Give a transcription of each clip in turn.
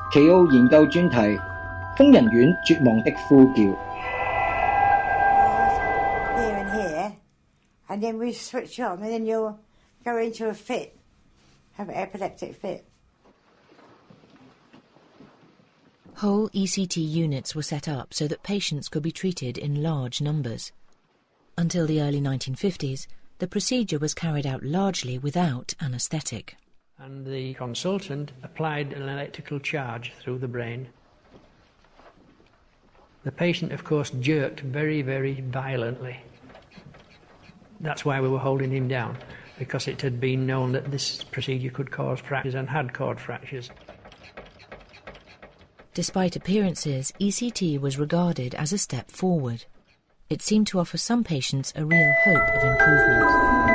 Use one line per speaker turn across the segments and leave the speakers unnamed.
奇奧研究專題：瘋人院絕望的呼叫。
Here and here, and then we switch on, and then you'll go into a fit, have an epileptic fit.
Whole ECT units were set up so that patients could be treated in large numbers. Until the early 1950s, the procedure was carried out largely without anaesthetic.
And the consultant applied an electrical charge through the brain. The patient, of course, jerked very, very violently. That's why we were holding him down, because it had been known that this procedure could cause fractures and had caused fractures.
Despite appearances, ECT was regarded as a step forward. It seemed to offer some patients a real hope of improvement.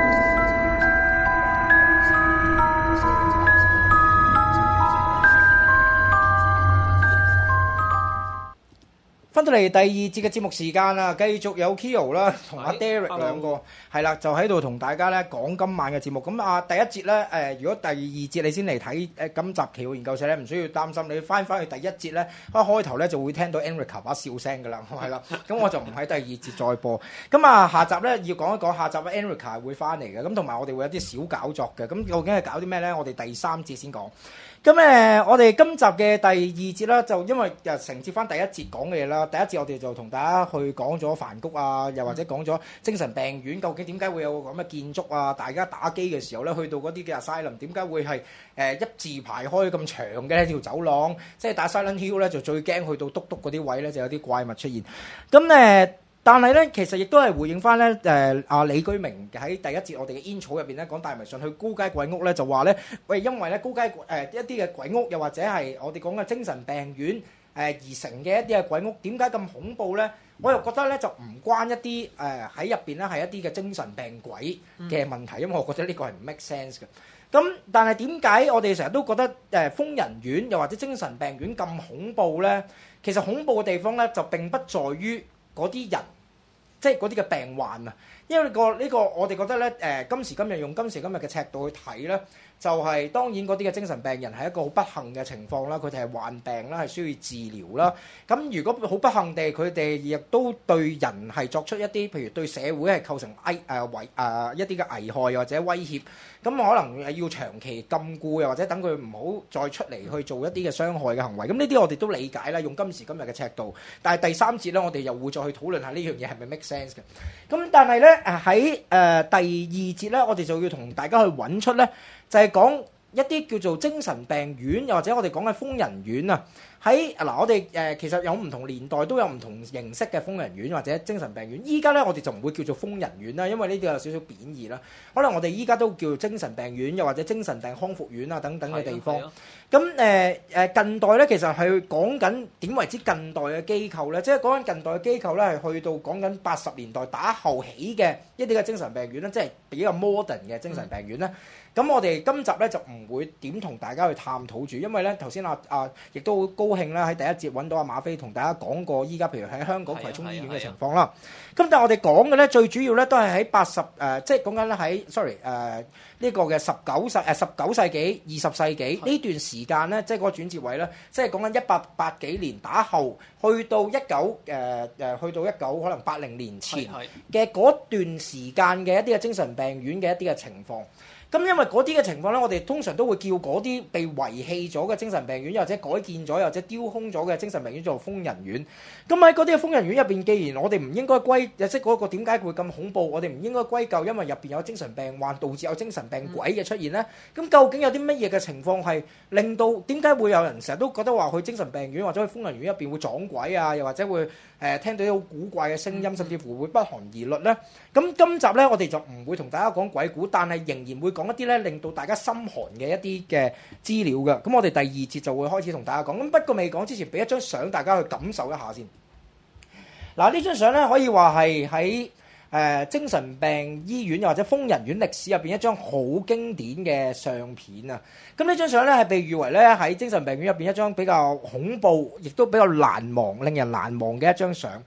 翻到嚟第二節嘅節目時間啦，繼續有 Kyo 啦同阿 Derek 兩個係啦，就喺度同大家咧講今晚嘅節目。咁啊第一節咧如果第二節你先嚟睇今集奇奧研究社咧，唔需要擔心，你翻去第一節咧一開頭咧就會聽到 Enrica 把笑聲㗎啦，係啦。咁我就唔喺第二節再播。咁啊下集咧要講一講，下集 Enrica 會翻嚟嘅，咁同埋我哋會有啲小搞作嘅。咁究竟係搞啲咩咧？我哋第三節先講。咁我哋今集嘅第二節啦，就因為承接翻第一節講嘅嘢啦。第一節我哋就同大家去講咗梵谷啊，又或者講咗精神病院究竟點解會有咁嘅建築啊？大家打機嘅時候咧，去到嗰啲嘅 asylum 點解會係一字排開咁長嘅條走廊？即係打 Silent Hill 咧，就最驚去到篤篤嗰啲位咧，就有啲怪物出現。咁但係咧，其實亦都係回應翻咧，李居明喺第一節我哋嘅煙草入邊咧講大迷信去高街鬼屋咧，就話咧，喂，因為咧高街一啲嘅鬼屋，又或者係我哋講嘅精神病院而成嘅一啲嘅鬼屋，點解咁恐怖咧？我又覺得咧就唔關一啲喺入邊咧係一啲嘅精神病鬼嘅問題，因為我覺得呢個係唔 make sense 嘅。咁但係點解我哋成日都覺得瘋人院又或者精神病院咁恐怖咧？其實恐怖嘅地方咧就並不在於嗰啲人，即係嗰啲嘅病患啊，因為呢個我哋覺得咧，今時今日用今時今日嘅尺度去睇咧，就係當然嗰啲嘅精神病人係一個好不幸嘅情況啦，佢哋係患病啦，係需要治療啦。咁如果好不幸地，佢哋亦都對人係作出一啲，譬如對社會係構成一啲嘅危害或者威脅，咁可能要長期禁錮，又或者等佢唔好再出嚟去做一啲嘅傷害嘅行為。咁呢啲我哋都理解啦，用今時今日嘅尺度。但係第三節咧，我哋又會再去討論下呢樣嘢係咪 make sense 嘅。咁但係咧喺第二節咧，我哋就要同大家去揾出咧，就係講一啲叫做精神病院，又或者我哋講嘅瘋人院啊。喺我哋其實有唔同年代都有唔同形式嘅瘋人院或者精神病院。依家咧我哋就唔會叫做瘋人院啦，因為呢啲有少少貶義啦。可能我哋依家都叫精神病院，又或者精神病康復院啊等等嘅地方。咁近代咧其實係講緊點為之近代嘅機構咧，即係講緊近代嘅機構咧係去到講緊80年代打後起嘅一啲嘅精神病院咧，即係比較 modern 嘅精神病院咧。咁我哋今集咧就唔會點同大家去探討住，因為咧頭先亦都好高興啦，喺第一節揾到阿馬飛同大家講過依家譬如喺香港葵涌醫院嘅情況啦。咁但係我哋講嘅咧最主要咧都係喺即係講緊咧喺呢個嘅19世紀20世紀呢段時間咧，即係嗰個轉折位咧，即係講緊1880幾年打後去到19可能80年前嘅嗰段時間嘅一啲嘅精神病院嘅一啲嘅情況。咁因為嗰啲嘅情況咧，我哋通常都會叫嗰啲被遺棄咗嘅精神病院，又或者改建咗，又或者丟空咗嘅精神病院做瘋人院。咁喺嗰啲嘅瘋人院入邊，既然我哋唔應該即係嗰個點解會咁恐怖，我哋唔應該歸咎因為入邊有精神病患導致有精神病鬼嘅出現咧。咁究竟有啲乜嘢嘅情況係令到點解會有人成日都覺得話去精神病院或者去瘋人院入邊會撞鬼啊，又或者會聽到啲好古怪嘅聲音，甚至乎會不寒而栗咧？咁今集咧，我哋就唔會同大家講鬼故，但係仍然會講一啲咧令到大家心寒嘅一啲嘅資料嘅。咁我哋第二節就會開始同大家講。咁不過未講之前，俾一張相大家去感受一下先。嗱，呢張相咧可以話係喺精神病醫院又或者瘋人院歷史入邊一張好經典嘅相片啊。咁呢張相咧係被譽為咧喺精神病院入邊一張比較恐怖，亦都比較難忘、令人難忘嘅一張相。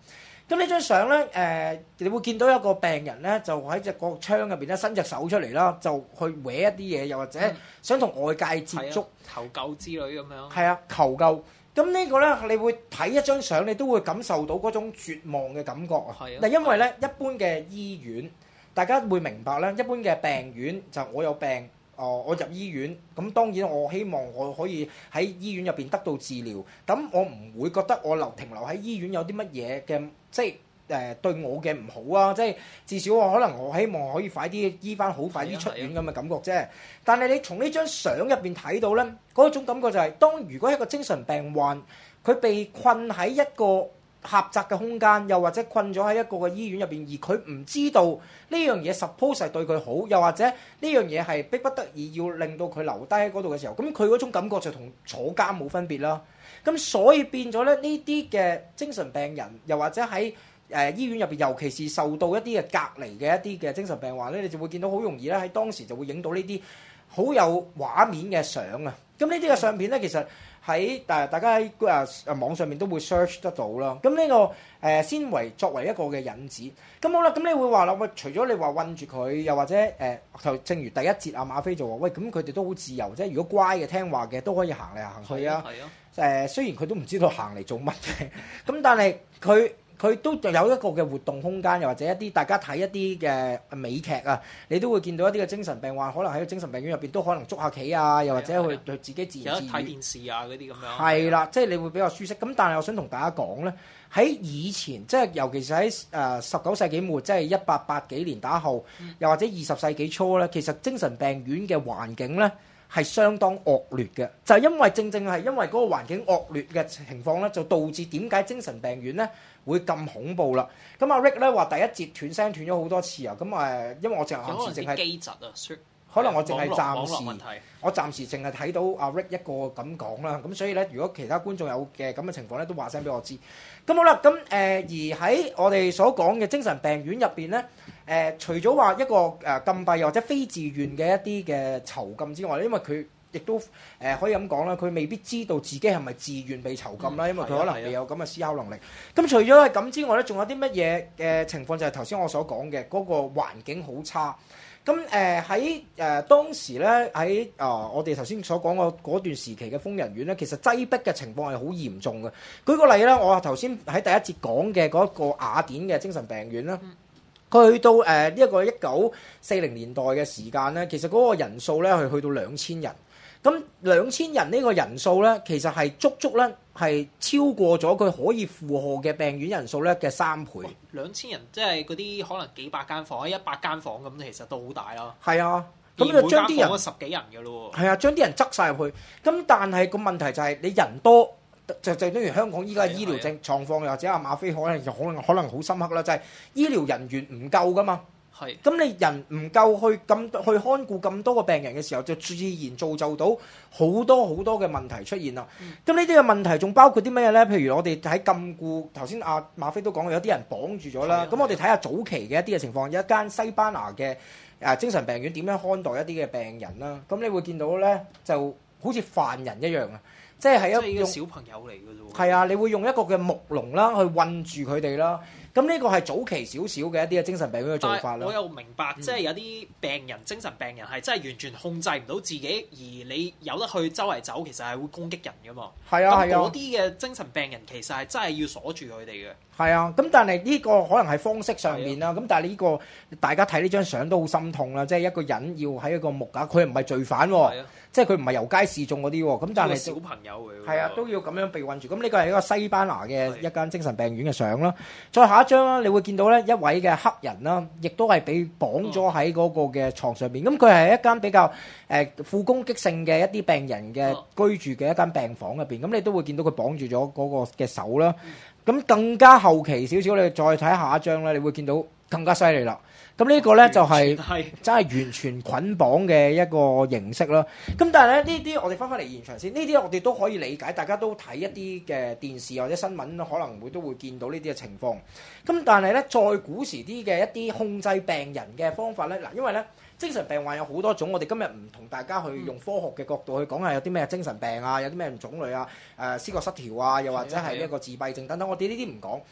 咁呢張相咧，你會見到一個病人咧，就喺隻個窗入邊咧伸隻手出嚟啦，就去搲一啲嘢，又或者想同外界接觸、
求救之類咁樣。
係啊，求救。咁呢個咧，你會睇一張相，你都會感受到嗰種絕望嘅感覺啊。嗱，因為咧，一般嘅醫院，大家會明白咧，一般嘅病院就我有病，我入醫院，咁當然我希望我可以喺醫院入邊得到治療，咁我唔會覺得我停留喺醫院有啲乜嘢嘅，即係對我嘅唔好啊！即係至少我可能我希望可以快啲醫翻好，快啲出院咁嘅感覺啫。但係你從呢張相入邊睇到咧，嗰種感覺就係、當如果一個精神病患佢被困喺一個狹窄嘅空間，又或者困咗喺一個嘅醫院入邊，而佢唔知道呢樣嘢 suppose 係對佢好，又或者呢樣嘢係逼不得已要令到佢留低喺嗰度嘅時候，咁佢嗰種感覺就同坐監冇分別啦。咁所以變咗咧，呢啲嘅精神病人，又或者喺醫院入邊，尤其是受到一啲嘅隔離嘅一啲嘅精神病患咧，你就會見到好容易咧喺當時就會影到呢啲好有畫面嘅相啊！咁呢啲嘅相片咧，其實喺大家喺網上面都會 search 得到啦。咁呢個先作為一個嘅引子。咁好啦，咁你會話啦，喂，除咗你話韞住佢，又或者就正如第一節馬飛就話，喂，咁佢哋都好自由啫。如果乖嘅聽話嘅都可以行嚟行去啊。雖然佢都唔知道行嚟做乜嘅，咁但係佢都有一個嘅活動空間，又或者一啲大家睇一啲嘅美劇啊，你都會見到一啲嘅精神病患，可能喺個精神病院入邊都可能捉下棋啊，又或者去自己自言自語
睇電視啊嗰啲咁樣。
係啦，即係你會比較舒適。咁但係我想同大家講咧，喺以前即係尤其是喺19世紀末，即係1880幾年打後，又或者20世紀初咧，其實精神病院嘅環境咧係相當惡劣嘅，就係因為正係因為嗰個環境惡劣嘅情況咧，就導致點解精神病院咧會咁恐怖啦。咁阿 Rick 咧話第一節斷聲斷咗好多次啊。咁因為我暫時淨係
機疾啊，
可能我淨係
我
暫時淨係睇到阿 Rick 一個咁講啦。咁所以咧，如果其他觀眾有嘅咁嘅情況咧，都話聲俾我知。咁好啦，咁而喺我哋所講嘅精神病院入邊咧，除咗話一個禁閉又或者非自願嘅一啲嘅囚禁之外咧，因為佢亦都可以咁講啦，佢未必知道自己係咪自願被囚禁啦，因為佢可能未有咁嘅思考能力。咁除咗係咁之外咧，仲有啲乜嘢嘅情況就係頭先我所講嘅嗰個環境好差。咁喺當時咧喺我哋頭先所講嘅嗰段時期嘅瘋人院咧，其實擠迫嘅情況係好嚴重嘅。舉個例啦，我頭先喺第一節講嘅嗰個雅典嘅精神病院啦，去到呢一個1940年代嘅時間咧，其實嗰個人數咧係去到2000人。咁2000人呢個人數咧，其實係足咧係超過咗佢可以負荷嘅病院人數咧嘅3倍。
2000人即係嗰啲可能幾百間房，100間房咁，其實都好大啦。
係啊，咁就將啲人
10幾人嘅咯喎。
係啊，將啲人擠晒入去。咁但係個問題就係你人多，就等於香港依家醫療狀況，又或者阿馬飛可能好深刻啦，就係醫療人員唔夠噶嘛。
係，
咁你人唔夠去看顧咁多個病人嘅時候，就自然造就到好多嘅問題出現啦。咁呢啲嘅問題仲包括啲咩咧？譬如我哋喺禁錮，頭先阿馬飛都講有啲人綁住咗啦。咁我哋睇下早期嘅一啲嘅情況，有一間西班牙嘅精神病院點樣看待一啲嘅病人啦。咁你會見到咧，就好似犯人一樣啊！即係一個
小朋友嚟嘅啫喎。
係啊，你會用一個嘅木籠啦，去韞住佢哋啦。咁呢個係早期少少嘅一啲嘅精神病院嘅做法啦。
我又明白，即係有啲病人、精神病人係真係完全控制唔到自己，而你由得去周圍走，其實係會攻擊人噶嘛。係啊，咁嗰啲嘅精神病人其實係真係要鎖住佢哋嘅。係啊，咁但係呢個可能係方式上面啦。咁但係呢個大家睇呢張相都好心痛啦，即係一個人要喺一個木架，佢唔係罪犯喎。即係佢唔係遊街示眾嗰啲喎，咁但係小朋友嚟，
係啊，都要咁樣被韞住。咁呢個係一個西班牙嘅一間精神病院嘅相啦。再下一張啦，你會見到咧一位嘅黑人啦，亦都係被綁咗喺嗰個嘅床上邊。咁佢係一間比較富攻擊性嘅一啲病人嘅居住嘅一間病房入邊。咁你都會見到佢綁住咗嗰個嘅手啦。咁更加後期少少，你再睇下一張咧，你會見到更加犀利啦。咁呢個咧就係真係完全捆綁嘅一個形式啦。咁但係咧呢啲我哋翻嚟現場先，呢啲我哋都可以理解，大家都睇一啲嘅電視或者新聞，可能都會見到呢啲嘅情況。咁但係咧再古時啲嘅一啲控制病人嘅方法咧，嗱，因為咧精神病患有好多種，我哋今日唔同大家去用科學嘅角度去講下有啲咩精神病啊，有啲咩種類啊，思覺失調啊，又或者係呢一個自閉症等等，我哋呢啲唔講。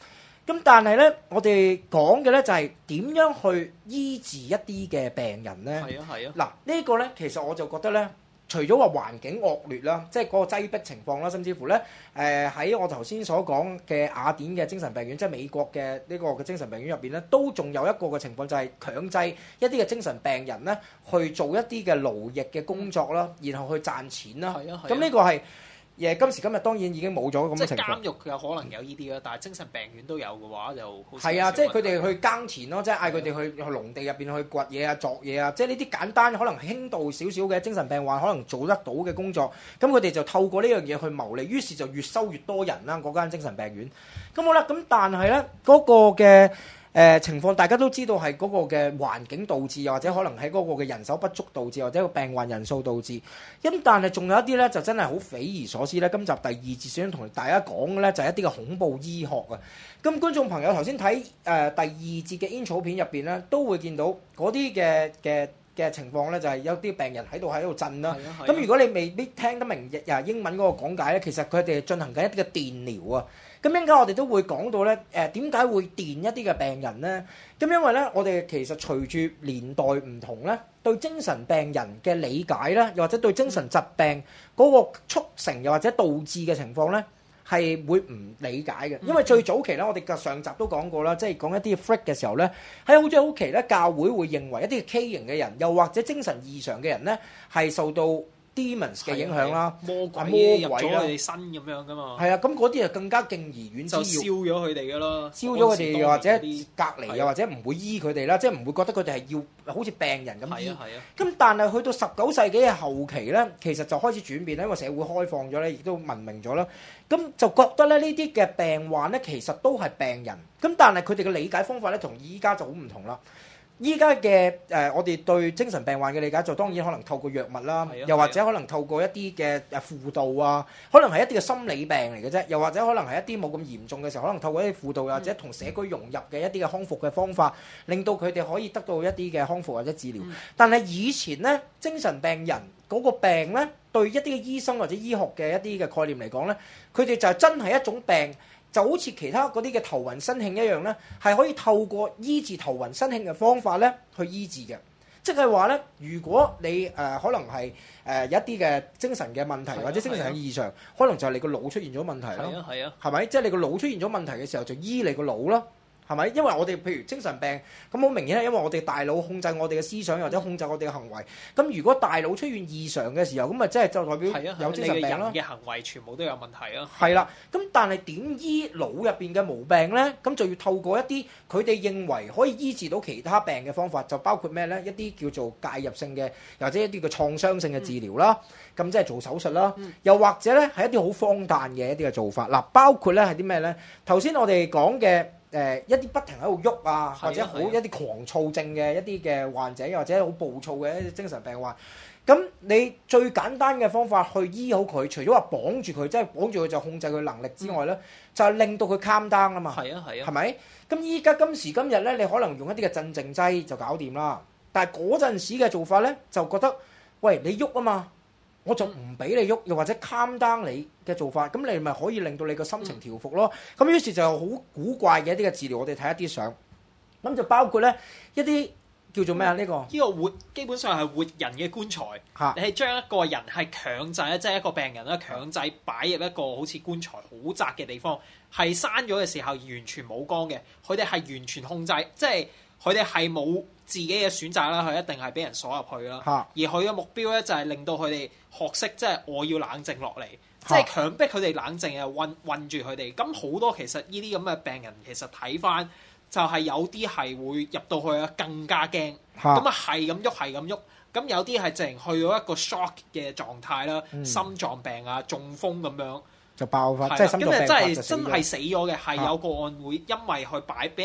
咁但係咧，我哋講嘅咧就係點樣去醫治一啲嘅病人咧？
係啊係啊。
嗱，呢個咧其實我就覺得咧，除咗話環境惡劣啦，即係嗰個擠迫情況啦，甚至乎咧喺我頭先所講嘅雅典嘅精神病院，即係美國嘅呢個嘅精神病院入邊咧，都仲有一個嘅情況就係強制一啲嘅精神病人咧去做一啲嘅勞役嘅工作啦，然後去賺錢啦。
係啊係啊。
咁呢個係。今時今日當然已經冇咗咁嘅情況。
即係監獄有可能有呢啲啦，但係精神病院都有嘅話就好少。
係啊，即係佢哋去耕田咯，即係嗌佢哋去農地入邊去掘嘢啊、鑿嘢啊，即係呢啲簡單可能輕度少少嘅精神病患可能做得到嘅工作，咁佢哋就透過呢樣嘢去牟利，於是就越收越多人啦嗰間精神病院。咁好啦，咁但係咧嗰個嘅情況大家都知道係嗰個嘅環境導致，又或者可能喺嗰個嘅人手不足導致，或者個病患人數導致。咁但係仲有一啲咧就真係好匪夷所思咧。今集第二節想同大家講嘅咧就係一啲嘅恐怖醫學啊。咁觀眾朋友頭先睇第二節嘅煙草片入邊咧，都會見到嗰啲嘅情況咧，就係有啲病人喺度震啦。咁如果你未必聽得明英文嗰個講解咧，其實佢哋進行緊一啲嘅電療啊。咁陣間我哋都會講到咧，點解會電一啲嘅病人咧？咁因為咧，我哋其實隨住年代唔同咧，對精神病人嘅理解咧，又或者對精神疾病嗰個促成又或者導致嘅情況咧，係會唔理解嘅。因為最早期咧，我哋嘅上集都講過啦，即係講一啲 freak 嘅時候咧，喺好早期咧，教會會認為一啲 K 型嘅人，又或者精神異常嘅人咧，係受到demons 嘅影響啦，
魔鬼入咗佢哋身咁樣噶嘛。
係啊，咁嗰啲就更加敬而遠之，
就燒咗佢哋噶咯，
燒咗佢哋，又或者隔離，又或者唔會醫佢哋啦，即係唔會覺得佢哋係要好似病人咁醫。咁但係去到19世紀嘅後期咧，其實就開始轉變啦，因為社會開放咗咧，亦都文明咗啦。咁就覺得咧呢啲嘅病患咧，其實都係病人。咁但係佢哋嘅理解方法咧，同依家就好唔同啦。依家嘅我哋對精神病患嘅理解就當然可能透過藥物啦，又或者可能透過一啲嘅輔導啊，可能係一啲嘅心理病嚟嘅啫，又或者可能係一啲冇咁嚴重嘅時候，可能透過一啲輔導，或者同社區融入嘅一啲嘅康復嘅方法，令到佢哋可以得到一啲嘅康復或者治療。但係以前咧，精神病人嗰個病咧，對一啲嘅醫生或者醫學嘅一啲嘅概念嚟講咧，佢哋就係真係一種病。就好似其他嗰啲嘅頭暈身慶一樣咧，係可以透過醫治頭暈身慶嘅方法咧去醫治嘅。即係話咧，如果你可能係有一啲嘅精神嘅問題，或者精神嘅異常，可能就係你個腦出現咗問題咯。係咪？即係你個腦出現咗問題嘅時候，就醫你個腦咯。係咪？因為我哋譬如精神病咁好明顯係因為我哋大腦控制我哋嘅思想，或者控制我哋嘅行為。咁如果大腦出現異常嘅時候，咁咪即係就代表有精神病咯。
你嘅人嘅行為全部都有問題啊。
係啦，咁但係點醫腦入邊嘅毛病咧？咁就要透過一啲佢哋認為可以醫治到其他病嘅方法，就包括咩咧？一啲叫做介入性嘅，又或者一啲嘅創傷性嘅治療啦。咁即係做手術啦。又或者咧係一啲好荒誕嘅一啲嘅做法。嗱，包括咧係啲咩咧？頭先我哋講嘅。一啲不停喺度喐啊，或者好一啲狂躁症嘅一啲嘅患者，又或者好暴躁嘅一啲精神病患，咁你最簡單嘅方法去醫好佢，除咗話綁住佢，即係綁住佢就控制佢能力之外咧，就係令到佢 calm down 啊嘛。係咪？咁依家今時今日咧，你可能用一啲嘅鎮靜劑就搞掂啦。但係嗰陣時嘅做法咧，就覺得喂，你喐啊嘛。我就唔俾你喐，又或者 calm down你嘅做法，咁你咪可以令到你個心情調復咯。咁於是就好古怪嘅一啲嘅治療，我哋睇一啲相，咁就包括咧一啲叫做咩啊？呢個
基本上係活人嘅棺材，你係將一個人係強制即係一個病人啦，強制擺入一個好似棺材好窄嘅地方，係閂咗嘅時候完全冇光嘅，佢哋係完全控制，即係佢哋係冇自己嘅選擇啦，佢一定係俾人鎖入去啦。而佢嘅目標咧就係令到佢哋學識，即係我要冷靜落嚟，即係強迫佢哋冷靜啊，韞住佢哋。咁好多其實呢啲咁嘅病人，其實睇翻就係有啲係會入到去啊，更加驚。咁啊係咁喐，係咁喐。咁有啲係直情去到一個 shock 嘅狀態啦，心臟病啊、中風咁樣就
爆發，即係心臟病發就死咗。
真係死咗嘅，係有個案會因為佢俾人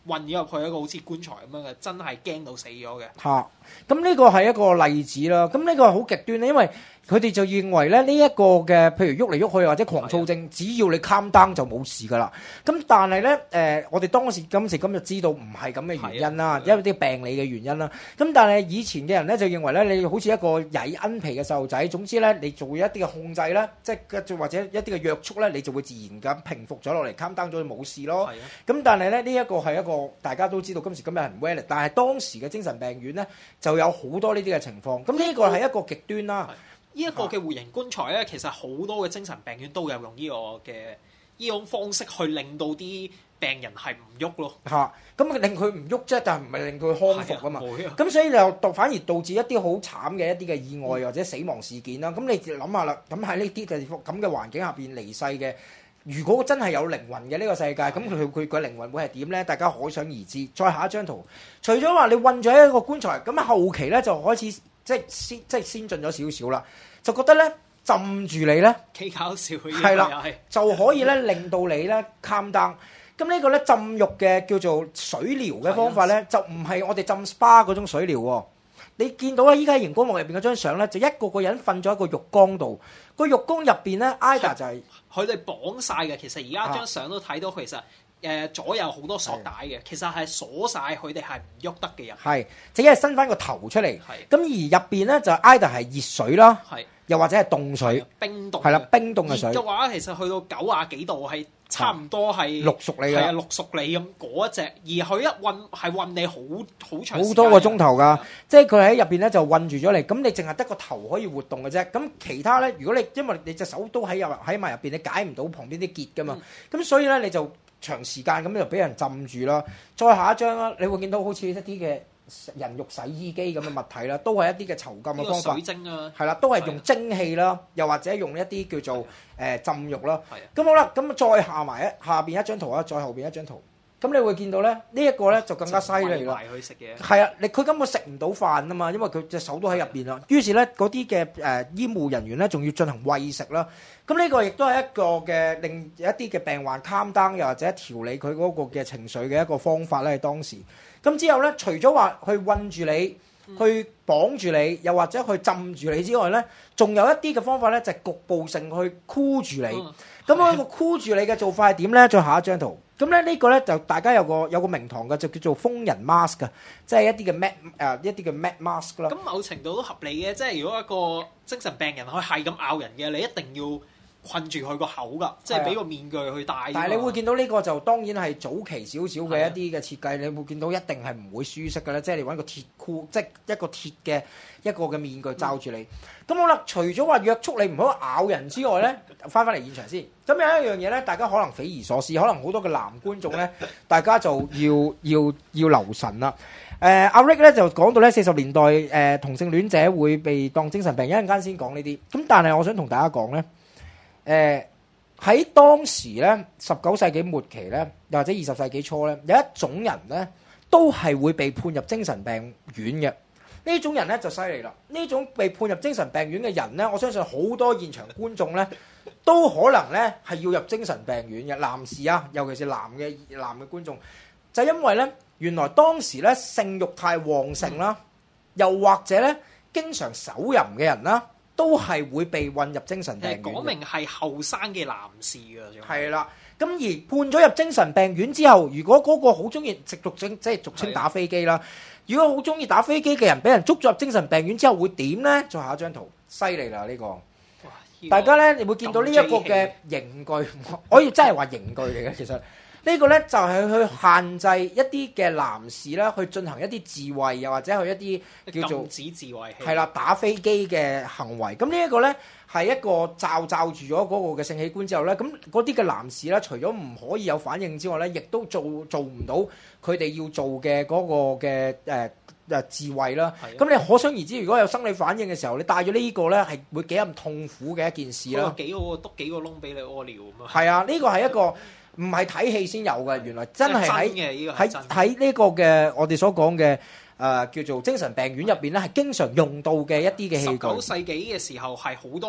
運咗入去一個好似棺材咁樣嘅，真係驚到死咗嘅。
嚇，咁呢個係一個例子啦。咁呢個係好極端咧，因為佢哋就認為咧呢一個嘅，譬如喐嚟喐去或者狂躁症，只要你 calm down 就冇事噶啦。咁但係咧我哋今時今日知道唔係咁嘅原因啦，因為啲病理嘅原因啦。咁但係以前嘅人咧就認為咧，你好似一個曳奀皮嘅細路仔，總之咧你做一啲嘅控制咧，即係或者一啲嘅約束咧，你就會自然咁平復咗落嚟 calm down 咗就冇事咯。咁但係咧呢一個係一個大家都知道今時今日係唔 valid，但係當時嘅精神病院咧就有好多呢啲嘅情況。咁呢個係一個極端啦。
呢一個嘅活形棺材咧，其實好多嘅精神病院都有用呢個嘅呢種方式去令到啲病人係唔喐咯。
嚇，咁令佢唔喐啫，但係唔係令佢康復啊嘛。咁所以就反而導致一啲好慘嘅一啲嘅意外或者死亡事件啦。咁你諗下啦，咁喺呢啲嘅咁嘅環境下邊離世嘅，如果真係有靈魂嘅呢個世界，咁佢個靈魂會係點咧？大家可想而知。再下一張圖，除咗話你韞咗喺一個棺材，咁後期咧就開始即係先進咗少少啦。就覺得咧浸住你咧
幾搞笑嘅，
係啦，就可以咧令到你咧 calm down。咁呢個咧浸浴嘅叫做水療嘅方法咧，就唔係我哋浸 SPA 嗰種水療喎。你見到咧，依家喺熒光幕入邊嗰張相咧，就一個人瞓咗喺個浴缸度。個浴缸入邊咧 ，Ida 就係
佢哋綁晒嘅。其實而家張相都睇到，其實左右好多索帶嘅，其實係鎖晒佢哋係唔喐得嘅人。
係，只係伸翻個頭出嚟。咁而入邊咧就 Ida 係熱水啦。又或者係凍水，
冰凍
係啦，冰凍嘅水。
熱嘅話，其實去到90幾度係差唔多係
綠熟你嘅，係啊，
綠熟你咁嗰一隻。而佢一韞係韞你好長時間，
好多個鐘頭㗎。即係佢喺入邊咧就韞住咗你，咁你淨係得個頭可以活動嘅啫。咁其他咧，如果你因為你隻手都喺埋入邊，你解唔到旁邊啲結㗎嘛。咁所以咧你就長時間咁就俾人浸住啦。再下一張啦，你會見到好似一啲嘅人肉洗衣機咁嘅物體啦，都係一啲嘅囚禁嘅方法。
水晶啊，
係啦，都係用蒸氣啦，又或者用一啲叫做浸浴啦。咁好啦，咁再下邊一張圖啊，再後邊一張圖，咁你會見到咧，呢一個咧就更加犀利啦。
去食嘢。係
啊，佢根本食唔到飯啊嘛，因為佢隻手都喺入邊啦。於是咧，嗰啲嘅醫務人員咧，仲要進行餵食啦。咁呢個亦都係一個嘅令一啲嘅病患 calm down，又或者調理佢嗰個嘅情緒嘅一個方法咧。當時咁之後咧，除咗話去韞住你、去綁住你，又或者去浸住你之外咧，仲有一啲嘅方法咧，就係局部性去箍住你。咁嗰個箍住你嘅做法係點咧？再下一張圖。咁咧呢個咧就大家有個名堂嘅，就叫做瘋人 mask 嘅，即係一啲嘅 mat mask 啦。
咁某程度都合理嘅，即係如果一個精神病人佢係咁咬人嘅，你一定要困住佢個口㗎，即係俾個面具去戴。但係你
會見到呢個就當然係早期少少嘅一啲嘅設計，你會見到一定係唔會舒適㗎啦，即係你揾個鐵箍，即係一個鐵嘅一個嘅面具罩住你。咁好啦，除咗話約束你唔好咬人之外咧，翻嚟現場先。咁有一樣嘢咧，大家可能匪夷所思，可能好多嘅男觀眾咧，大家就要留神啦。阿 Rick 咧就講到咧40年代同性戀者會被當精神病，一陣間先講呢啲。咁但係我想同大家講咧，喺當時咧19世紀末期咧，又或者20世紀初咧，有一種人咧都係會被判入精神病院嘅。呢種人咧就犀利啦！呢種被判入精神病院嘅人咧，我相信好多現場觀眾咧都可能咧係要入精神病院嘅男士啊，尤其是男嘅觀眾，就因為咧原來當時咧性慾太旺盛啦，又或者咧經常手淫嘅人啦，都係會被運入精神病院。
講明係後生嘅男士㗎，
係啦。咁而判咗入精神病院之後，如果嗰個好中意俗稱打飛機啦，如果好中意打飛機嘅人俾人捉咗入精神病院之後會點咧？再下一張圖，犀利啦呢個！大家咧，你會見到呢一個嘅刑具，可以真係話刑具嚟嘅。其實呢個咧就係去限制一啲嘅男士咧去進行一啲自慰，又或者去一啲叫做
禁止自慰器，
係啦，打飛機嘅行為。咁呢一個咧係一個罩住咗嗰個嘅性器官之後咧，咁嗰啲嘅男士咧，除咗唔可以有反應之外咧，亦都做唔到佢哋要做嘅嗰個嘅自慰啦。咁你可想而知，如果有生理反應嘅時候，你戴咗呢個咧係會幾咁痛苦嘅一件事啦。
篤幾個窿俾你屙尿咁啊！
係啊，呢個係一個唔係睇戲先有嘅，原來真係喺呢個嘅我哋所講嘅叫做精神病院入邊咧，係經常用到嘅一啲嘅器具。
19世紀嘅時候係好多人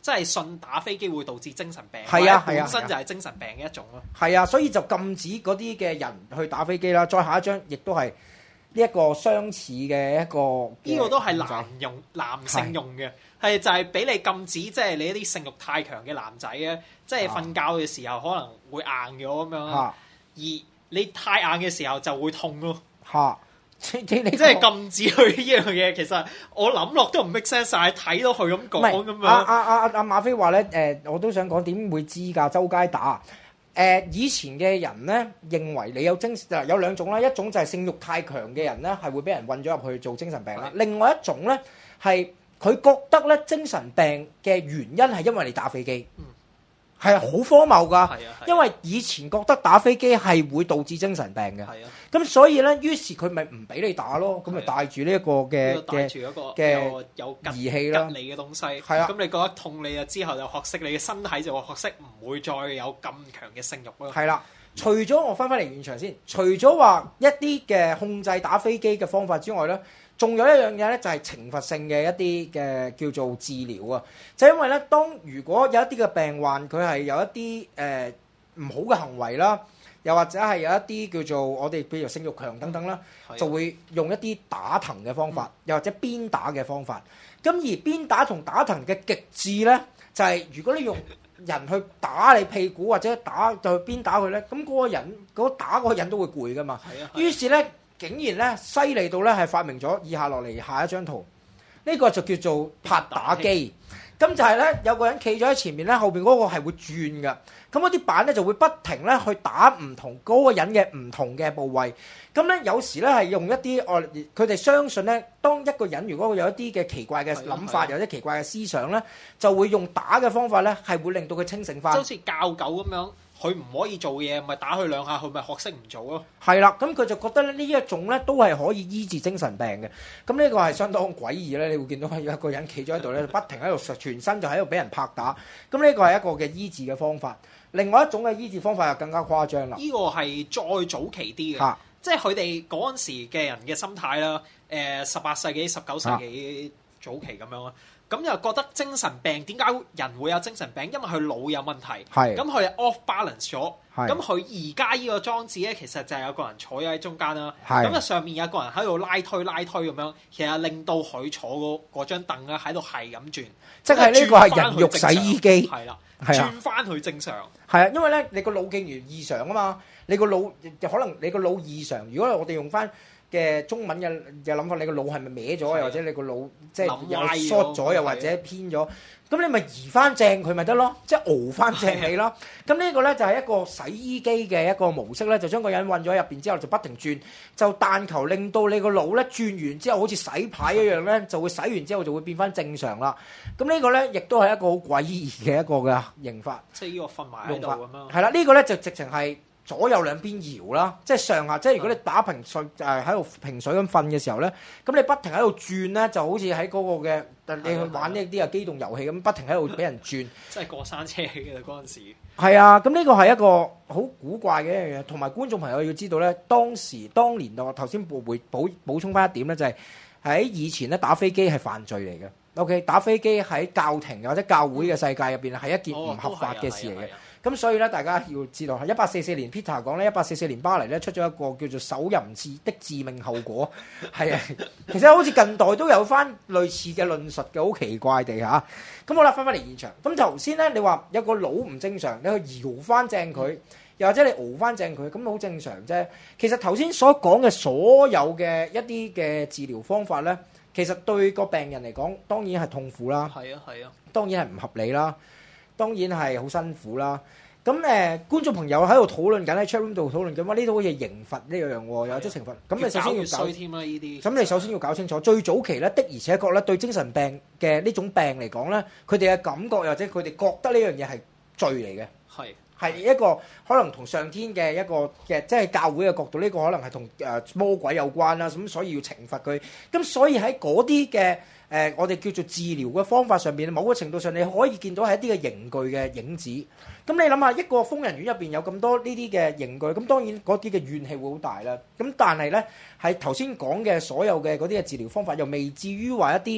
即係信打飛機會導致精神病，
係啊，
本身就係精神病嘅一種咯。
係啊，所以就禁止嗰啲嘅人去打飛機啦。再下一張亦都係呢一個相似嘅一個，
呢個都係男性用嘅，係就係俾你禁止，即係你一啲性慾太強嘅男仔咧，即係瞓覺嘅時候可能會硬咗咁樣，而你太硬嘅時候就會痛咯。即係禁止佢呢樣嘢，其實我諗落都唔 make sense，但係睇到佢咁講咁樣。
阿馬飛話咧，我都想講點會知㗎？周街打。以前嘅人咧認為你有精神，有兩種啦，一種就係性慾太強嘅人咧係會俾人韞咗入去做精神病啦。另外一種咧係佢覺得咧精神病嘅原因係因為你打飛機。係好荒謬㗎，因為以前覺得打飛機係會導致精神病嘅，咁所以咧，於是佢咪唔俾你打咯，咁咪帶住呢一個嘅有儀器啦，
吉你嘅東西，咁你覺得痛你啊之後就學識你嘅身體就學識唔會再有咁強嘅性慾咯。
係啦，除咗我翻嚟現場先，除咗話一啲嘅控制打飛機嘅方法之外咧。仲有一樣嘢咧，就係懲罰性嘅一啲嘅叫做治療啊！就因為咧，如果有一啲嘅病患佢係有一啲唔好嘅行為啦，又或者係有一啲叫做我哋譬如性慾強等等啦，就會用一啲打藤嘅方法，又或者鞭打嘅方法。咁而鞭打同打藤嘅極致咧，就係如果你用人去打你屁股或者就去鞭打佢咧，咁嗰個人打嗰個人都會攰噶嘛。於是咧。竟然咧犀利到咧係發明咗以下落嚟下一張圖，呢個就叫做拍打機。咁就係咧有個人企咗喺前面咧，後邊嗰個係會轉嘅。咁嗰啲板咧就會不停咧去打唔同嗰個人嘅唔同嘅部位。咁咧有時咧係用一啲佢哋相信咧，當一個人如果有一啲嘅奇怪嘅諗法，有啲奇怪嘅思想咧，就會用打嘅方法咧係會令到佢清醒翻。
就好似教狗咁樣。佢唔可以做嘢，咪打佢兩下，佢咪學識唔做咯。
係啦，咁佢就覺得咧呢一種咧都係可以醫治精神病嘅。咁呢個係相當詭異咧，你會見到有一個人企咗喺度咧，不停喺度全身就喺度俾人拍打。咁呢個係一個嘅醫治嘅方法。另外一種嘅醫治方法又更加誇張啦。
呢個係再早期啲嘅，即係佢哋嗰陣時嘅人嘅心態啦。18世紀、19世紀早期咁樣啦。咁又覺得精神病點解人會有精神病？因為佢腦有問題，咁佢係 off balance 咗。咁佢而家呢個裝置咧，其實就係有個人坐喺中間啦。咁啊上面有個人喺度拉推咁樣，其實令到佢坐嗰張凳咧喺度係咁轉。
即係呢個係人肉洗衣機。
係啦，轉翻去正常。
係啊，因為咧你個腦徑如異常啊嘛，你個腦可能你個腦異常。如果我哋用翻嘅中文嘅諗法，你個腦係咪歪咗，又或者你個腦即係有 short 咗，又或者偏咗，咁你咪移翻正佢咪得咯，即係熬翻正你咯。咁呢個咧就係一個洗衣機嘅一個模式咧，就將個人韞咗入邊之後就不停轉，就但求令到你個腦咧轉完之後好似洗牌一樣咧，就會洗完之後就會變翻正常啦。咁呢個咧亦都係一個好詭異嘅一個嘅刑法。
即係呢個瞓埋喺度咁樣。
係啦，呢個咧就直情係。左右兩邊搖啦，即係上下，即係如果你打平水喺度平水咁瞓嘅時候咧，咁你不停喺度轉咧，就好似喺嗰個嘅你去玩呢啲機動遊戲咁，不停喺度俾人轉。
即係過山車嘅嗰陣時。
係啊，咁呢個係一個好古怪嘅一樣嘢，同埋觀眾朋友要知道咧，當年我頭先補充翻一點咧，就係喺以前咧打飛機係犯罪嚟嘅。OK， 打飛機喺教廷或者教會嘅世界入邊係一件唔合法嘅事嚟嘅。咁所以咧，大家要知道，1844年 Peter 講咧，1844年巴黎咧出咗一個叫做手淫的致命後果，係啊，其實好似近代都有翻類似嘅論述嘅，好奇怪地嚇。咁好啦，翻嚟現場。咁頭先咧，你話有個腦唔正常，你去搖翻正佢，又或者你熬翻正佢，咁好正常啫。其實頭先所講嘅所有嘅一啲嘅治療方法咧，其實對個病人嚟講，當然係痛苦啦，
係啊，
當然係唔合理啦。當然係好辛苦啦。咁觀眾朋友喺度討論緊喺 chatroom 度討論緊，話呢度好似刑罰呢樣喎，有啲懲罰。咁你首先要
衰添啦呢啲。
咁你首先要搞清楚，最早期咧的而且確咧對精神病嘅呢種病嚟講咧，佢哋嘅感覺或者佢哋覺得呢樣嘢係罪嚟嘅。係一個可能同上天嘅一個嘅即係教會嘅角度，呢個可能係同魔鬼有關啦。咁所以要懲罰佢。咁所以喺嗰啲嘅我哋叫做治療嘅方法上邊，某個程度上你可以見到係一啲嘅刑具嘅影子。咁你諗下，一個瘋人院入邊有咁多呢啲嘅刑具，咁當然嗰啲嘅怨氣會好大啦。咁但係咧，係頭先講嘅所有嘅嗰啲嘅治療方法，又未至於話一啲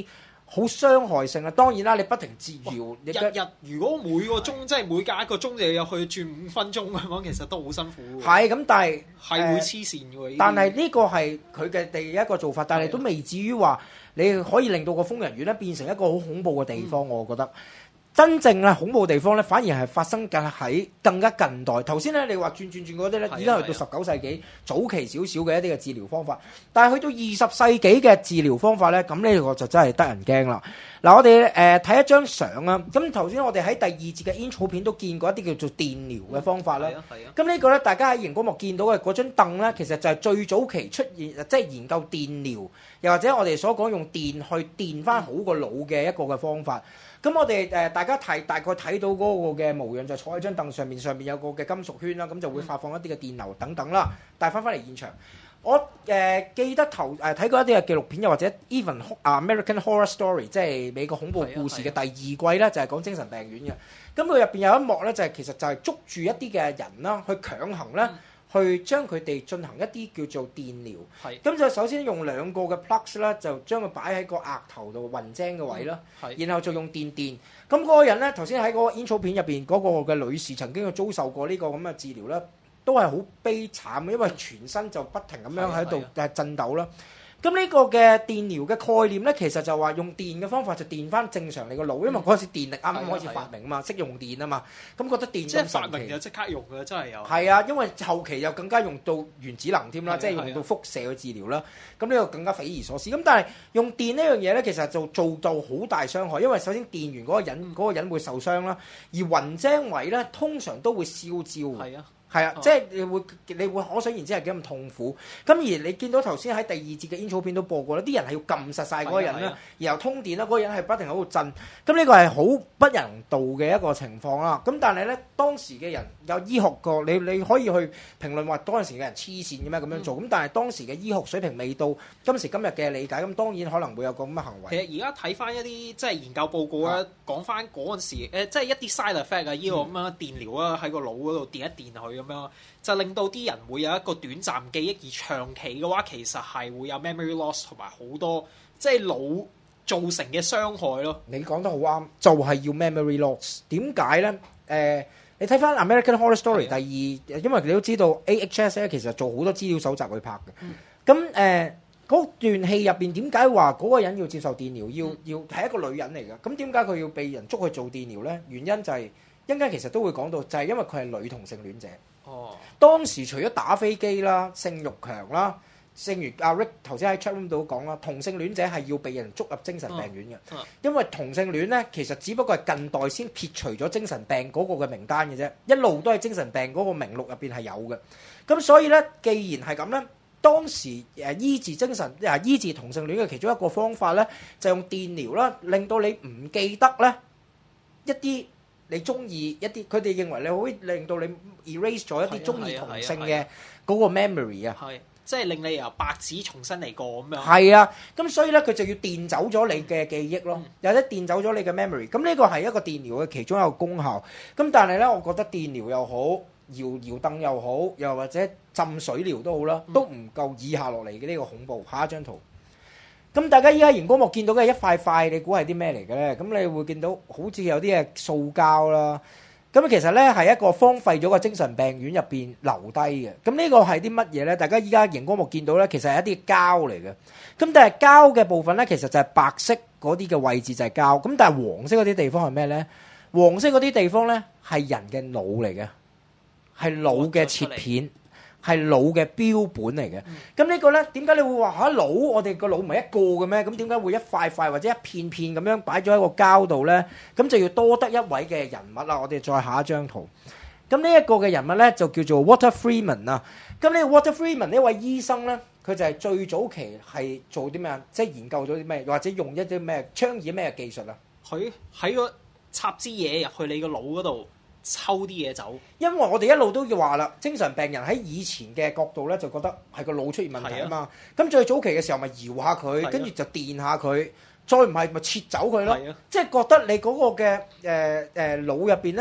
好傷害性啊！當然啦，你不停治療，
日如果每個鐘即係每隔1個鐘就要去轉5分鐘咁樣，其實都好辛苦。
係咁，但係
係會黐線嘅喎。
但係呢個係佢嘅第一個做法，但係都未至於話你可以令到個瘋人院咧變成一個好恐怖嘅地方。我覺得真正啊恐怖地方咧，反而係發生緊喺更加近代。頭先咧你話轉嗰啲咧，已經去到19世紀早期少少嘅一啲嘅治療方法，但係去到20世紀嘅治療方法咧，咁呢個就真係得人驚啦。嗱，我哋睇一張相啊。咁頭先我哋喺第2節嘅 intro 片都見過一啲叫做電療嘅方法啦。咁呢個咧，大家喺熒光幕見到嘅嗰張凳咧，其實就係最早期出現，即係研究電療，又或者我哋所講用電去電翻好個腦嘅一個嘅方法。咁我哋大家大概睇到嗰個嘅模樣，就坐喺張凳上面有個嘅金屬圈啦，咁就會發放一啲嘅電流等等啦。帶翻嚟現場，我記得睇過一啲嘅紀錄片，又或者 even American Horror Story， 即係美國恐怖故事嘅第2季咧，就係講精神病院嘅。咁佢入邊有一幕咧，其實就係捉住一啲嘅人啦，去強行咧。去將佢哋進行一啲叫做電療，咁就首先用2個嘅 plugs 啦，就將佢擺喺個額頭度暈精嘅位啦，然後就用電。咁嗰個人咧，頭先喺嗰個煙草片入邊嗰個嘅女士曾經遭受過呢個咁嘅治療咧，都係好悲慘嘅，因為全身就不停咁樣喺度震抖啦。咁呢個嘅電療嘅概念咧，其實就話用電嘅方法就電翻正常你個腦，因為嗰陣時電力啱啱開始發明啊嘛，識用電啊嘛，咁覺得電
即係發明就即刻用嘅，真係有。
係啊，因為後期又更加用到原子能添啦，即係用到輻射去治療啦，咁呢個更加匪夷所思。咁但係用電呢樣嘢咧，其實就做到好大傷害，因為首先電完嗰個人會受傷啦，而暈精位咧通常都會燒焦。係啊。係啊，即係你會可想而知係幾咁痛苦。咁而你見到頭先喺第2節嘅煙草片都播過啦，啲人係要撳實晒嗰個人啦，然後通電啦，嗰個人係不停喺度震。咁呢個係好不人道嘅一個情況啦。咁但係咧，當時嘅人有醫學過，你可以去評論話當時嘅人黐線嘅咩咁樣做。咁但係當時嘅醫學水平未到今時今日嘅理解，咁當然可能會有個咁嘅行為。
其實而家睇翻一啲即係研究報告咧，講翻嗰陣時即係一啲 side effect 啊，呢個咁樣電療啊，喺個腦嗰度電一電佢咁樣，就令到啲人會有一個短暫記憶，而長期嘅話其實係會有 memory loss 同埋好多即係腦造成嘅傷害咯。
你講得好啱，就係要 memory loss。點解咧？你睇翻 American Horror Story 第2，因為你都知道 AHS 咧其實做好多資料搜集去拍嘅。咁嗰段戲入邊點解話嗰個人要接受電療？要係一個女人嚟嘅。咁點解佢要被人捉去做電療咧？原因就係一陣間其實都會講到，就係因為佢係女同性戀者。當時除咗打飛機啦、性慾強啦，正如阿 Rick 頭先喺 chat room 度講啦，同性戀者係要被人捉入精神病院嘅。因為同性戀咧，其實只不過係近代先撇除咗精神病嗰個嘅名單嘅啫，一路都係精神病嗰個名錄入邊係有嘅。咁所以咧，既然係咁咧，當時醫治同性戀嘅其中一個方法咧，就用電療啦，令到你唔記得咧一啲你中意一啲，佢哋認為你可以令到你 erase 咗一啲中意同性嘅嗰個 memory 啊，
即係令你由白紙重新嚟過咁樣。
係啊，咁所以咧佢就要電走咗你嘅記憶咯，或者電走咗你嘅 memory。咁呢個係一個電療嘅其中一個功效。咁但係咧，我覺得電療又好，搖凳又好，又或者浸水療都好啦，都唔夠以下落嚟嘅呢個恐怖。下一張圖。咁大家依家熒光幕見到嘅一塊塊，你估係啲咩嚟嘅咧？咁你會見到好似有啲嘅塑膠啦。咁其實咧係一個荒廢咗個精神病院入邊留低嘅。咁呢個係啲乜嘢咧？大家依家熒光幕見到咧，其實係一啲膠嚟嘅。咁但係膠嘅部分咧，其實就係白色嗰啲嘅位置就係膠。咁但係黃色嗰啲地方係咩咧？黃色嗰啲地方咧係人嘅腦嚟嘅，係腦嘅切片。係腦嘅標本嚟嘅。咁呢個咧點解你會話腦？我哋個腦唔係一個嘅咩？咁點解會一塊塊或者一片片咁樣擺咗喺個膠度咧？咁就要多得一位嘅人物啦。我哋再下一張圖。咁呢一個嘅人物咧就叫做 Walter Freeman 啊。咁呢個 Walter Freeman 呢位醫生咧，佢就係最早期係做啲咩啊？即係研究咗啲咩，或者用一啲咩倡議咩技術啊？
佢喺個插支嘢入去你個腦嗰度。抽啲嘢走，
因為我哋一路都要話啦，精神病人喺以前嘅角度咧，就覺得係個腦出現問題啊嘛。咁最早期嘅時候咪搖下佢，跟住就電下佢，再唔係咪切走佢咯。即係覺得你嗰個嘅腦入邊咧，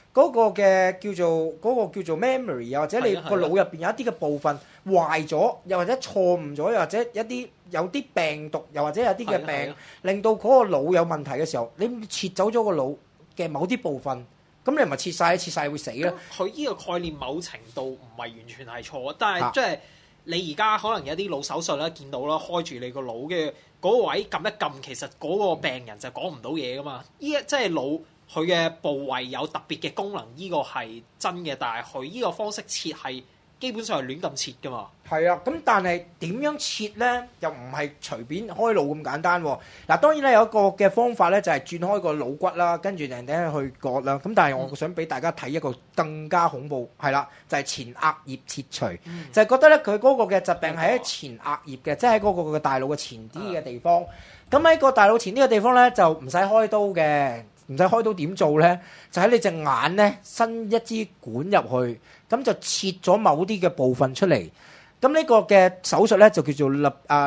嗰個叫做 memory 啊，或者你個腦入邊有一啲嘅部分壞咗，又或者錯誤咗，又或者有啲病毒，又或者有啲嘅病令到嗰個腦有問題嘅時候，你切走咗個腦嘅某啲部分，咁你唔係切晒會死咧？
佢呢個概念某程度唔係完全係錯，但係即係你而家可能有啲腦手術咧，見到啦，開住你個腦嘅嗰個位撳一撳，其實嗰個病人就講唔到嘢噶嘛。依即係腦佢嘅部位有特別嘅功能，呢個係真嘅，但係佢呢個方式切係基本上係亂咁切噶嘛。係
啊，咁但係點樣切咧？又唔係隨便開腦咁簡單喎。嗱，當然咧有一個嘅方法咧，就係轉開個腦骨啦，跟住人哋去割啦。咁但係我想俾大家睇一個更加恐怖，係啦，就係前額葉切除，就係覺得咧佢嗰個嘅疾病係喺前額葉嘅，即係喺嗰個嘅大腦嘅前啲嘅地方。咁喺個大腦前啲嘅地方咧，就唔使開刀嘅。唔使開刀點做咧？就喺你隻眼咧伸一支管入去，咁就切咗某啲嘅部分出嚟。咁呢個嘅手術咧就叫做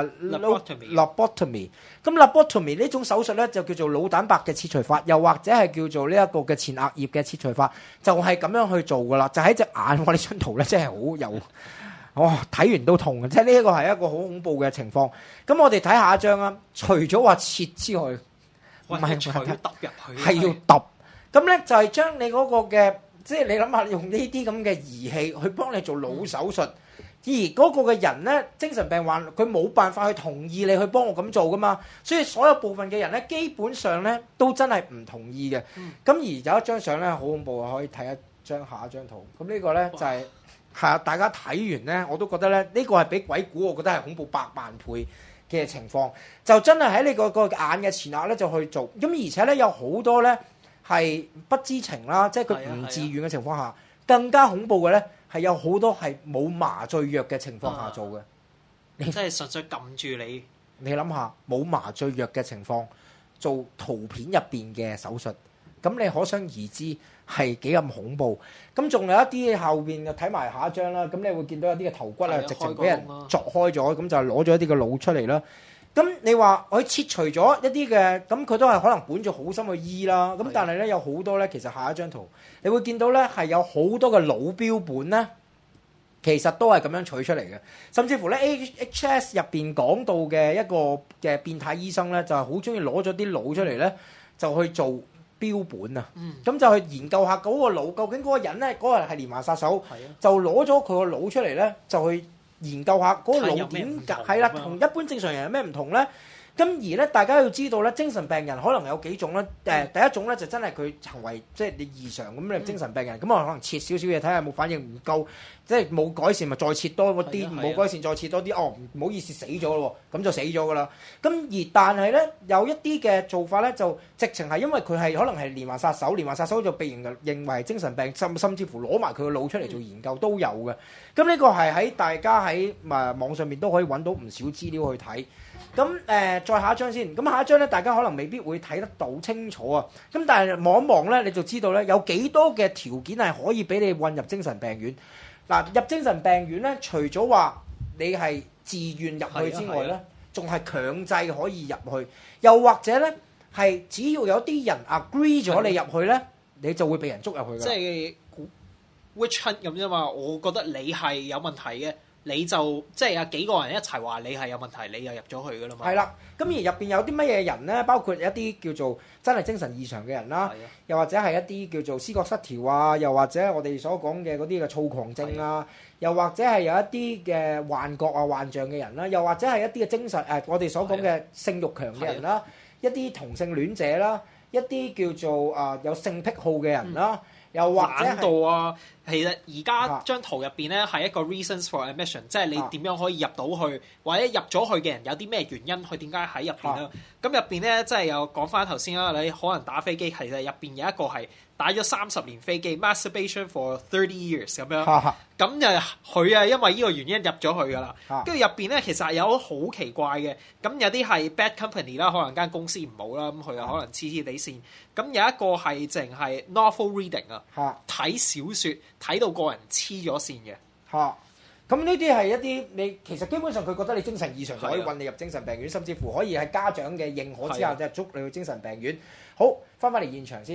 lobotomy。咁 lobotomy 呢種手術咧就叫做腦蛋白嘅切除法，又或者係叫做呢一個嘅前額葉嘅切除法，就係咁樣去做噶啦。就喺隻眼，我呢張圖咧真係好有，睇完都痛嘅，即係呢一個係一個好恐怖嘅情況。咁我哋睇下一張啊，除咗話切之外，唔係
揼入去，
係要揼。咁咧就係將你嗰個嘅，即係你諗下用呢啲咁嘅儀器去幫你做腦手術，而嗰個嘅人咧精神病患，佢冇辦法去同意你去幫我咁做噶嘛，所以所有部分嘅人咧基本上咧都真係唔同意嘅。咁而有一張相咧好恐怖啊，可以睇下一張圖。咁呢個咧就係啊，大家睇完咧我都覺得咧呢個係比鬼故我覺得係恐怖100萬倍嘅情況，就真係喺你個眼嘅前額咧就去做，咁而且咧有好多咧係不知情啦，即係佢唔自願嘅情況下，更加恐怖嘅咧係有好多係冇麻醉藥嘅情況下做嘅，
你真係純粹撳住你。
你諗下冇麻醉藥嘅情況做圖片入邊嘅手術，咁你可想而知係幾咁恐怖。咁仲有一啲後邊就睇埋下一張啦，咁你會見到有啲嘅頭骨啊，直情俾人鑿開咗，咁就攞咗一啲嘅腦出嚟啦。咁你話佢切除咗一啲嘅，咁佢都係可能本住好心去醫啦。咁但係咧有好多咧，其實下一張圖你會見到咧係有好多嘅腦標本咧，其實都係咁樣取出嚟嘅。甚至乎咧 HS 入邊講到嘅一個嘅變態醫生咧，就係好中意攞咗啲腦出嚟咧，就去做標本啊。咁就去研究下嗰個腦究竟嗰個人咧，嗰個人係連環殺手，就攞咗佢個腦出嚟咧，就去研究下嗰個腦點解係啦，同一般正常人有咩唔同咧？咁而咧，大家要知道咧，精神病人可能有幾種咧。第一種咧就真係佢行為即係你異常咁，你精神病人咁我可能切少少嘢睇下有冇反應，唔夠即係冇改善咪再切多嗰啲，冇改善再切多啲。哦，唔好意思死咗咯，咁就死咗噶啦。咁但係咧有一啲嘅做法咧，就直情係因為佢係可能係連環殺手，連環殺手就被認為精神病，甚至乎攞埋佢個腦出嚟做研究都有嘅。咁呢個係喺大家喺網上面都可以揾到唔少資料去睇。咁再下一張先，咁下一張咧，大家可能未必會睇得到清楚啊。咁但係望一望咧，你就知道咧有幾多嘅條件係可以俾你混入精神病院。嗱，入精神病院咧，除咗話你係自願入去之外咧，仲係強制可以入去，又或者咧係只要有啲人 agree 咗你入去咧，你就會被人捉入去㗎。
即係 witch hunt 咁啫嘛，我覺得你係有問題嘅。你就即係有幾個人一齊話你係有問題，你又入咗去噶啦嘛。
係啦，咁而入邊有啲乜嘢人咧？包括一啲叫做真係精神異常嘅人啦，又或者係一啲叫做思覺失調啊，又或者我哋所講嘅嗰啲嘅躁狂症啊，又或者係有一啲嘅幻覺啊、幻象嘅人啦，又或者係一啲嘅精神我哋所講嘅性慾強嘅人啦，一啲同性戀者啦，一啲叫做有性癖好嘅人啦。又或者
懶惰啊，其實而家張圖入邊咧係一個 reasons for admission，即係你點樣可以入到去，或者入咗去嘅人有啲咩原因，佢點解喺入邊咧？咁入邊咧，即係又講翻頭先啦，你可能打飛機，其實入邊有一個係打咗30年飛機 ，masturbation for 30 years 咁樣。咁就佢啊，因為呢個原因入咗去噶啦。跟住入邊咧，其實有好奇怪嘅。咁有啲係 bad company 啦，可能間公司唔好啦，咁佢又可能黐黐地線。咁有一個係淨係 novel reading 啊，睇小説睇到個人黐咗線嘅。
咁呢啲係一啲你其實基本上佢覺得你精神異常就可以運你入精神病院，甚至乎可以喺家長嘅認可之下就捉你去精神病院。好，翻嚟現場先。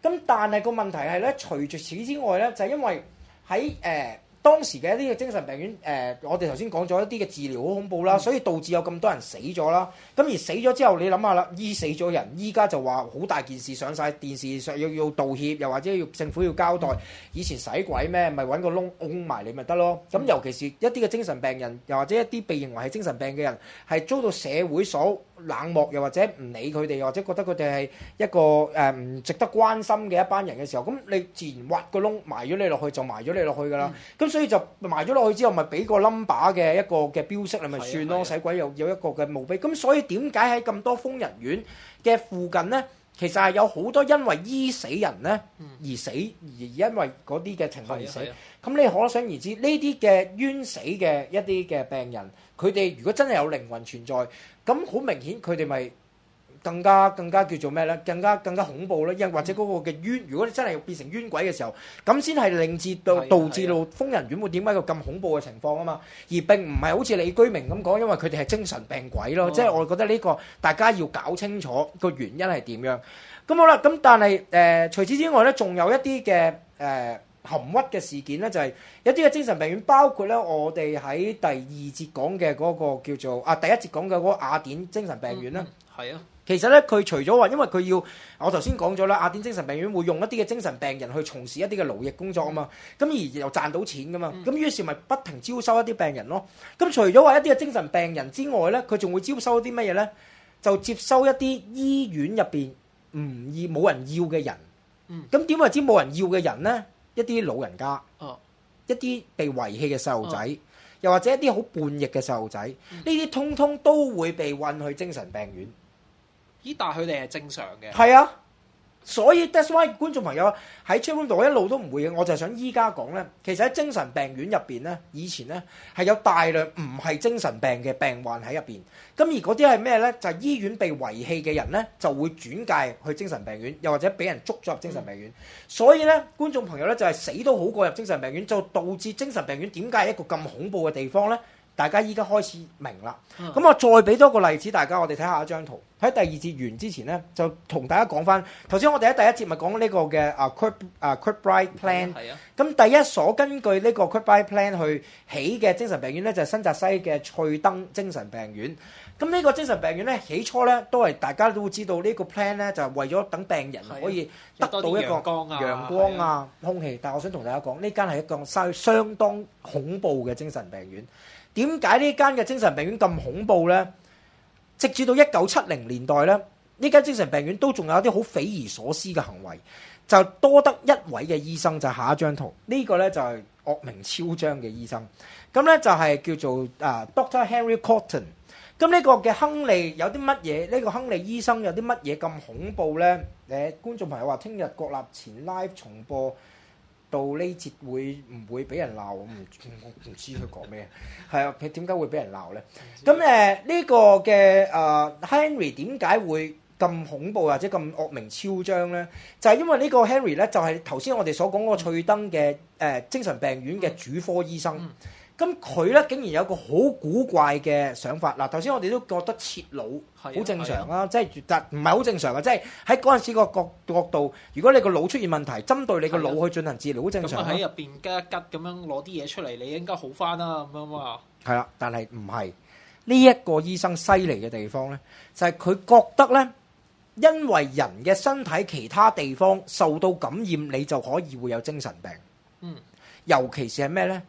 咁但係個問題係咧，除住此之外咧，就係因為喺當時嘅一啲嘅精神病院，我哋頭先講咗一啲嘅治療好恐怖啦，所以導致有咁多人死咗啦。咁而死咗之後，你諗下啦，醫死咗人，依家就話好大件事上晒電視上，要道歉，又或者要政府要交代。以前使鬼咩？咪揾個窿㧬埋你咪得咯。咁尤其是一啲嘅精神病人，又或者一啲被認為係精神病嘅人，係遭到社會所冷漠，又或者唔理佢哋，又或者覺得佢哋係一個唔值得關心嘅一班人嘅時候，咁你自然挖個窿埋咗你落去，就埋咗你落去㗎啦。咁所以就埋咗落去之後，咪俾個 number 嘅一個嘅標識你咪算咯，使鬼有一個嘅墓碑。咁所以點解喺咁多瘋人院嘅附近呢？其實係有好多因為醫死人咧而死，而因為嗰啲嘅情況而死。咁你可想而知，呢啲嘅冤死嘅一啲嘅病人，佢哋如果真係有靈魂存在，咁好明顯佢哋咪更加叫做咩咧？更加恐怖咧，因或者嗰個嘅冤，如果你真係變成冤鬼嘅時候，咁先係令至導致到瘋人院會點解個咁恐怖嘅情況啊嘛？而並唔係好似李居明咁講，因為佢哋係精神病鬼咯。即係我覺得呢個大家要搞清楚個原因係點樣。咁好啦，咁但係除此之外咧，仲有一啲嘅含屈嘅事件咧，就係一啲嘅精神病院，包括咧我哋喺第二節講嘅嗰個叫做第一節講嘅嗰個雅典精神病院啦。
係啊。
其實咧，佢除咗話，因為佢要我頭先講咗啦，雅典精神病院會用一啲嘅精神病人去從事一啲嘅勞役工作啊嘛，咁而又賺到錢噶嘛，咁於是咪不停招收一啲病人咯。咁除咗話一啲嘅精神病人之外咧，佢仲會招收一啲乜嘢咧？就接收一啲醫院入邊冇人要嘅人。咁點為之冇人要嘅人咧？一啲老人家，一啲被遺棄嘅細路仔，又或者一啲好叛逆嘅細路仔，呢啲通通都會被運去精神病院。
咦？但係佢哋係正常嘅。
係啊，所以 that's why 觀眾朋友喺 chatroom 度我一路都唔會嘅，我就係想依家講咧，其實喺精神病院入邊咧，以前咧係有大量唔係精神病嘅病患喺入邊。咁而嗰啲係咩咧？就係醫院被遺棄嘅人咧，就會轉介去精神病院，又或者俾人捉咗入精神病院。所以咧，觀眾朋友咧就係死都好過入精神病院，就導致精神病院點解係一個咁恐怖嘅地方咧？大家依家開始明啦。咁我再俾多個例子，大家我哋睇下一張圖。喺第二節完之前咧，就同大家講翻頭先，我哋喺第一節咪講呢個嘅Kirkbride Plan。咁第一所根據呢個 Kirkbride Plan 去起嘅精神病院咧，就係新澤西嘅翠登精神病院。咁呢個精神病院咧，起初咧都係大家都會知道呢個 plan 咧，就係為咗等病人可以得到一個陽光啊、空氣。但係我想同大家講，呢間係一個相當恐怖嘅精神病院。點解呢間嘅精神病院咁恐怖咧？直至到1970年代咧，呢間精神病院都仲有一啲好匪夷所思嘅行為，就多得一位嘅醫生，就係下一張圖。呢個咧就係惡名昭彰嘅醫生。咁咧就係叫做Dr. Henry Cotton。咁呢個嘅亨利有啲乜嘢？呢個亨利醫生有啲乜嘢咁恐怖咧？觀眾朋友話聽日國立前 live 重播到呢節會唔會俾人鬧？我唔知佢講咩。係啊，佢點解會俾人鬧咧？咁呢個嘅Henry 點解會咁恐怖或者咁惡名昭彰咧？就係因為呢個 Henry 咧，就係頭先我哋所講嗰個翠登嘅精神病院嘅主科醫生。咁佢咧竟然有個好古怪嘅想法。嗱，頭先我哋都覺得切腦好正常啊，即係唔係好正常啊，即係喺嗰陣時個角度，如果你個腦出現問題，針對你個腦去進行治療，好正常。咁
喺入邊吉一吉咁樣攞啲嘢出嚟，你應該好翻啦咁樣嘛。係
啦，但係唔係呢一個醫生犀利嘅地方咧，就係佢覺得咧，因為人嘅身體其他地方受到感染，你就可以會有精神病。尤其是係咩咧？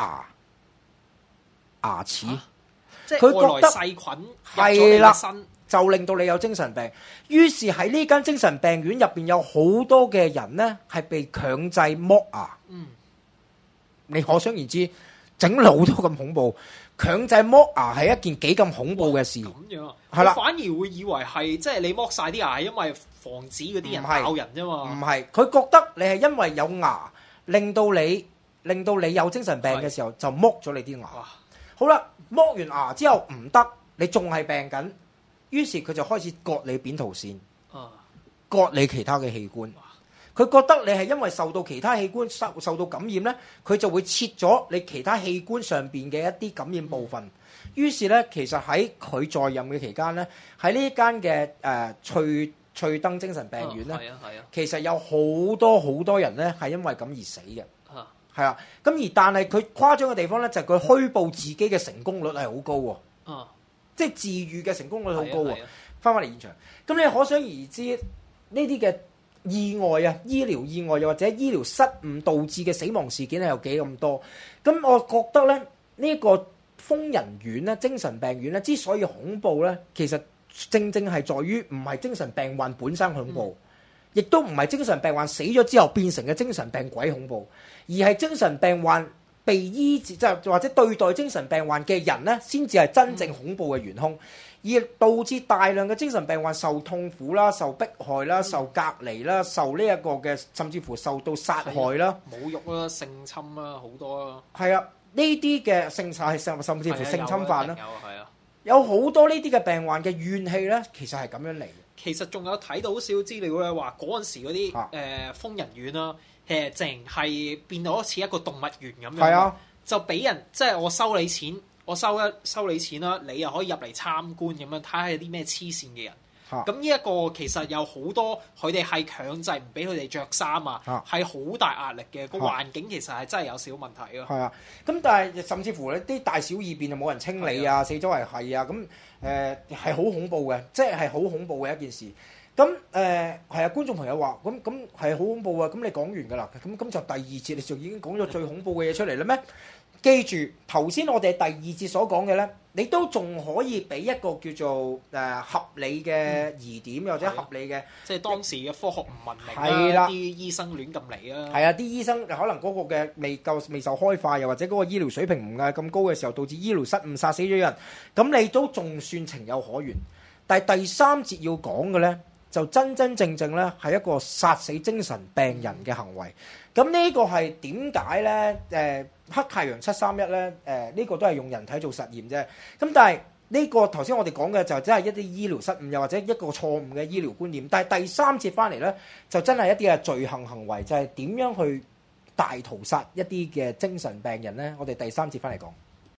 牙齒，
即係外來細菌入咗你嘅身，
就令到你有精神病。於是喺呢間精神病院入邊有好多嘅人咧，係被強制剝牙。你可想而知，整腦都咁恐怖，強制剝牙係一件幾咁恐怖嘅事。咁
樣係啦，反而會以為係即係你剝晒啲牙係因為防止嗰啲人咬人啫嘛。唔係，
佢覺得你係因為有牙，令到你有精神病嘅時候就剝咗你啲牙。好啦，剝完牙之後唔得，你仲係病緊，於是佢就開始割你扁桃腺，割你其他嘅器官。佢覺得你係因為受到其他器官受到感染咧，佢就會切咗你其他器官上邊嘅一啲感染部分。於是咧，其實喺佢在任嘅期間咧，喺呢間嘅翠登精神病院咧，
係啊，
其實有好多人咧係因為咁而死嘅。係啊，咁但係佢誇張嘅地方咧，就係佢虛報自己嘅成功率係好高喎。即係治愈嘅成功率好高喎。翻返嚟現場，咁你可想而知呢啲嘅意外啊，醫療意外又或者醫療失誤導致嘅死亡事件係有幾咁多？咁我覺得咧，呢個瘋人院咧、精神病院咧，之所以恐怖咧，其實正係在於唔係精神病患本身恐怖，亦都唔係精神病患死咗之後變成嘅精神病鬼恐怖，而係精神病患被醫治即係或者對待精神病患嘅人咧，先至係真正恐怖嘅元兇。而導致大量嘅精神病患受痛苦啦、受迫害啦、受隔離啦、受呢一個嘅甚至乎受到殺害啦、
侮辱啦、性侵啦，好多啦。
係啊，呢啲嘅甚至乎性侵犯啦，
有
好多呢啲嘅病患嘅怨氣咧，其實係咁樣嚟嘅。
其實仲有睇到少少資料咧，話嗰陣時嗰啲瘋人院啦，淨係變到似一個動物園咁樣。係啊，就俾人即係我收你錢。我收你錢啦，你又可以入嚟參觀咁樣睇下有啲咩黐線嘅人。咁呢一個其實有好多佢哋係強制唔俾佢哋着衫啊，係好大壓力嘅。個環境其實係真係有少問題咯。係啊，咁但係甚至乎咧啲大小二便就冇人清理啊，四周圍係啊，咁係好恐怖嘅，即係好恐怖嘅一件事。咁係啊，觀眾朋友話咁係好恐怖啊，咁你講完㗎啦，咁就第二節你就已經講咗最恐怖嘅嘢出嚟啦咩？記住頭先我哋第二節所講嘅咧，你都仲可以俾一個叫做合理嘅疑點，或者合理嘅， 即係當時嘅科學唔文明啦，啲醫生亂咁嚟啊。係
啊，啲醫生可能嗰個嘅未受開化，又或者嗰個醫療水平唔係咁高嘅時候，導致醫療失誤殺死咗人，咁你都仲算情有可原。但係第三節要講嘅咧，就真正咧係一個殺死精神病人嘅行為。咁呢個係點解咧？黑太陽731咧，呢個都係用人體做實驗啫。咁但係呢個頭先我哋講嘅就真係一啲醫療失誤，又或者一個錯誤嘅醫療觀念。但係第三節翻嚟咧，就真係一啲嘅罪行為，就係點樣去大屠殺一啲嘅精神病人咧。我哋第三節翻嚟講。